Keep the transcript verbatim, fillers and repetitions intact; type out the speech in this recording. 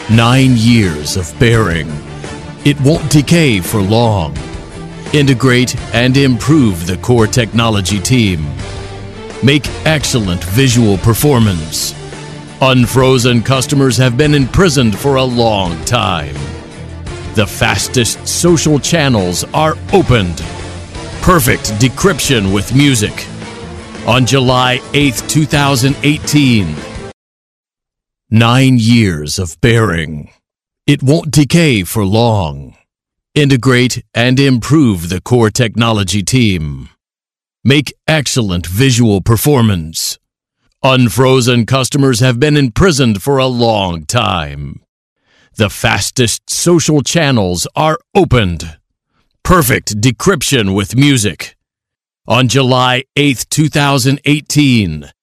Nine years of bearing. It won't decay for long. Integrate and improve the core technology team. Make excellent visual performance. Unfrozen customers have been imprisoned for a long time. The fastest social channels are opened. Perfect decryption with music. On July eighth, two thousand eighteen. Nine years of bearing. It won't decay for long. Integrate and improve the core technology team. Make excellent visual performance. Unfrozen customers have been imprisoned for a long time. The fastest social channels are opened. Perfect decryption with music. On July eighth, two thousand eighteen.